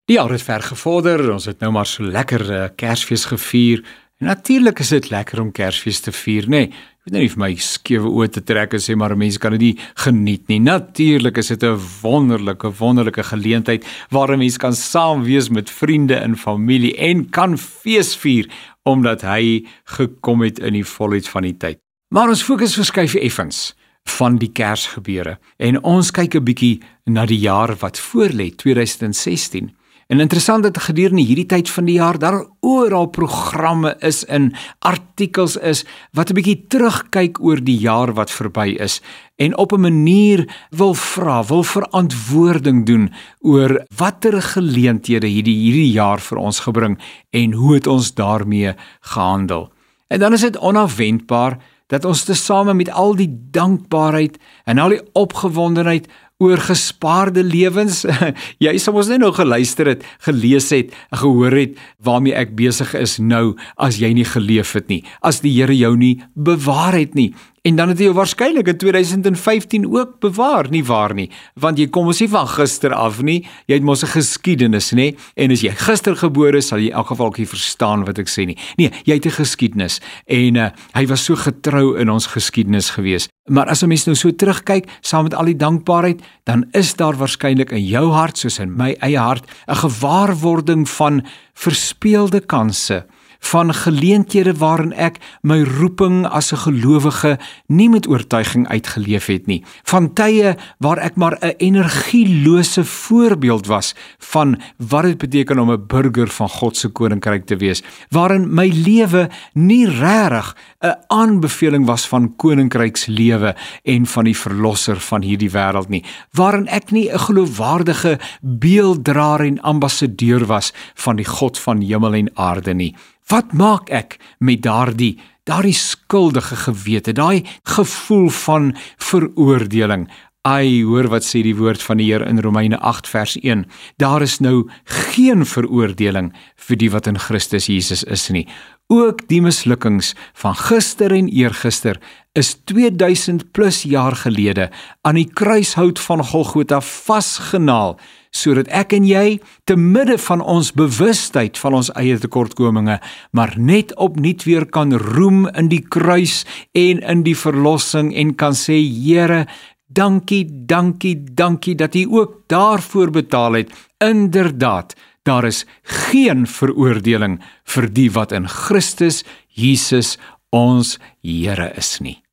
Die jaar het ver gevorder, ons het nou maar so lekker Kersfees gevier. En natuurlik is dit lekker om Kersfees te vier, nee. Ek weet nou nie vir my skewe oë te trek en sê maar 'n mens kan dit nie geniet nie. Natuurlik is dit 'n wonderlike geleentheid waar 'n mens kan saam wees met vriende en familie en kan fees vier omdat hy gekom het in die volheid van die tyd. Maar ons fokus verskuif effens van die Kersgebeure en ons kyk 'n bietjie na die jaar wat voorlê, 2016. En interessant dat gedurende hierdie tyd van die jaar daar oral programme is en artikels is wat 'n bietjie terugkyk oor die jaar wat verby is en op 'n manier wil verantwoording doen oor watter geleenthede hierdie jaar vir ons gebring en hoe het ons daarmee gehandel. En dan is dit onafwendbaar dat ons tesame met al die dankbaarheid en al die opgewondenheid oor gespaarde lewens, jy sal ons net nou geluister het, gelees het, gehoor het, waarmee ek besig is nou, as jy nie geleef het nie, as die Here jou nie bewaar het nie, en dan het hy jou waarskynlik in 2015 ook bewaar, nie waar nie, want jy kom ons nie van gister af nie, jy het mos 'n geskiedenis, nie, en as jy gister gebore is, sal jy in elk geval nie verstaan wat ek sê nie, nee, jy het 'n geskiedenis, en hy was so getrou in ons geskiedenis gewees, maar as 'n mens nou so terugkyk, saam met al die dankbaarheid, dan is daar waarskynlik in jou hart, soos in my eie hart, 'n gewaarwording van verspeelde kanse, van geleenthede waarin ek my roeping as 'n gelowige nie met oortuiging uitgeleef het nie, van tye waar ek maar 'n energielose voorbeeld was van wat dit beteken om 'n burger van God se koninkryk te wees, waarin my lewe nie regtig 'n aanbeveling was van koninkrykslewe en van die verlosser van hierdie wêreld nie, waarin ek nie 'n geloofwaardige beelddraer en ambassadeur was van die God van hemel en aarde nie. Wat maak ek met daardie skuldige gewete, daai gevoel van veroordeling? Ai, hoor wat sê die woord van die Here in Romeine 8 vers 1. Daar is nou geen veroordeling vir die wat in Christus Jesus is nie. Ook die mislukkings van gister en eergister is 2000 plus jaar gelede aan die kruishout van Golgotha vasgenaal, sodat ek en jy te midde van ons bewustheid van ons eie tekortkominge, maar net opnuut weer kan roem in die kruis en in die verlossing en kan sê, Here, dankie dat U ook daarvoor betaal het. Inderdaad, daar is geen veroordeling vir die wat in Christus Jesus ons Here is nie.